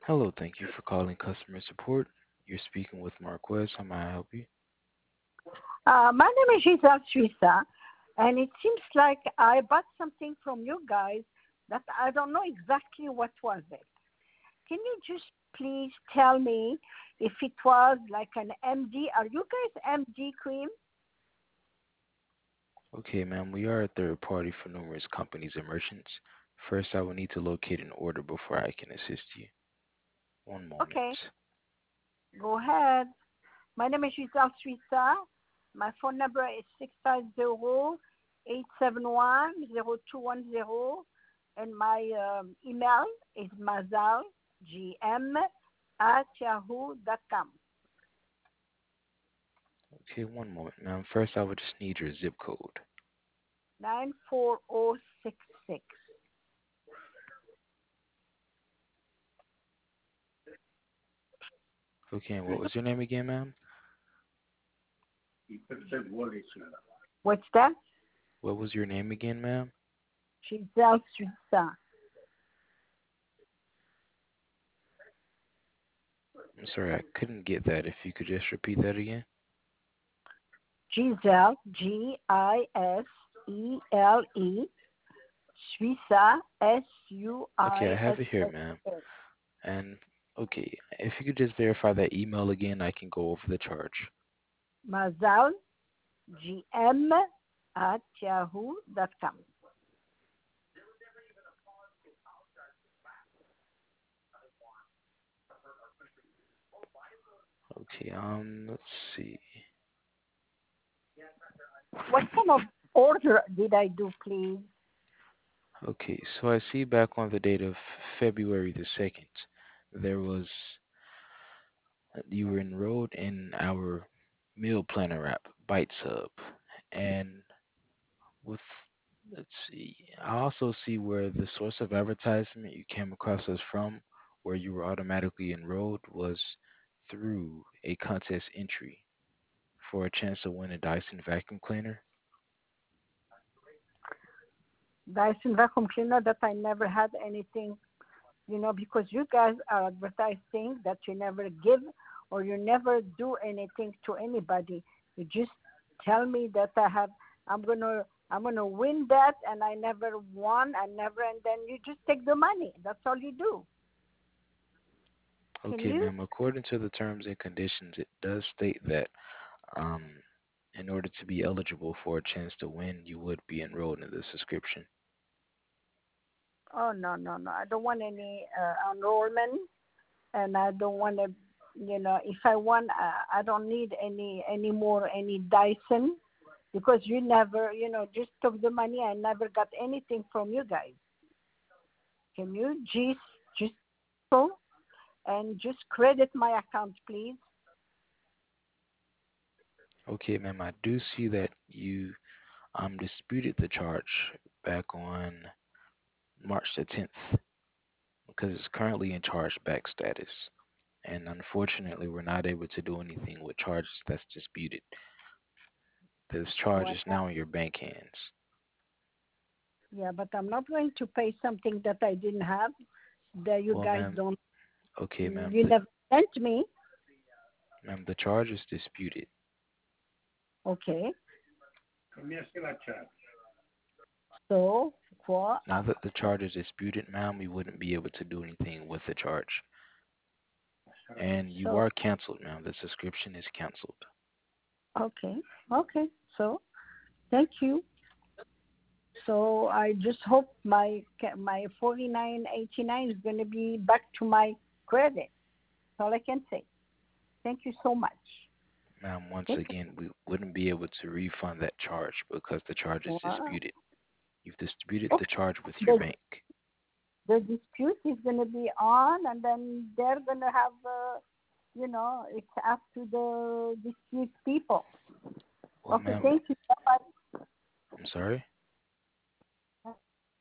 Hello, thank you for calling customer support. You're speaking with Marquez. How may I help you? My name is Giselle Suissa, and it seems like I bought something from you guys that I don't know exactly what was it. Can you just please tell me if it was like an MD? Are you guys MD cream? Okay, ma'am, we are a third party for numerous companies and merchants. First, I will need to locate an order before I can assist you. One moment. Okay, go ahead. My name is Giselle Suissa. My phone number is 650-871-0210, and my email is mazalgm at yahoo.com. Okay, one moment, ma'am. First, I would just need your zip code. 94066. Okay, and what was your name again, ma'am? What's that? What was your name again, ma'am? Giselle Suissa. I'm sorry, I couldn't get that. If you could just repeat that again. Giselle, Gisele, Suissa, Okay, I have it here, Suissa. ma'am. And okay, if you could just verify that email again, I can go over the charge. Mazal, GM at yahoo.com. Okay, let's see. What kind of order did I do, please? Okay, so I see back on the date of February the 2nd, there was, you were enrolled in our meal planner app, Bite Sub. And with, let's see, I also see where the source of advertisement you came across us from, where you were automatically enrolled, was through a contest entry for a chance to win a Dyson vacuum cleaner. Dyson vacuum cleaner that I never had anything, because you guys are advertising that you never give or you never do anything to anybody. You just tell me that I'm gonna win that, and I never won, and then you just take the money. That's all you do. Can Okay, you? ma'am, according to the terms and conditions, it does state that um, in order to be eligible for a chance to win, you would be enrolled in the subscription. Oh, no, no, no. I don't want any enrollment, and I don't want to. If I want, I don't need any more any Dyson, because you never, just took the money. I never got anything from you guys. Can you just go and just credit my account, please? Okay, ma'am, I do see that you disputed the charge back on March the 10th because it's currently in chargeback status. And unfortunately, we're not able to do anything with charges that's disputed. This charge What? is now in your bank hands. Yeah, but I'm not going to pay something that I didn't have. That you Well, guys ma'am, don't. okay, ma'am, You never sent me. the charge is disputed. Okay. So for Now that the charge is disputed, ma'am, we wouldn't be able to do anything with the charge. And you so are canceled, ma'am. The subscription is canceled. okay, okay. So thank you. So I just hope my 49.89 is going to be back to my credit. That's all I can say. Thank you so much. Ma'am, once Thank again, we wouldn't be able to refund that charge because the charge is you. disputed. You've disputed the Okay. charge with your The bank. the dispute is going to be on, and then they're going to have, it's up to the dispute people. Well, Okay. ma'am, Thank you. Bye. I'm sorry.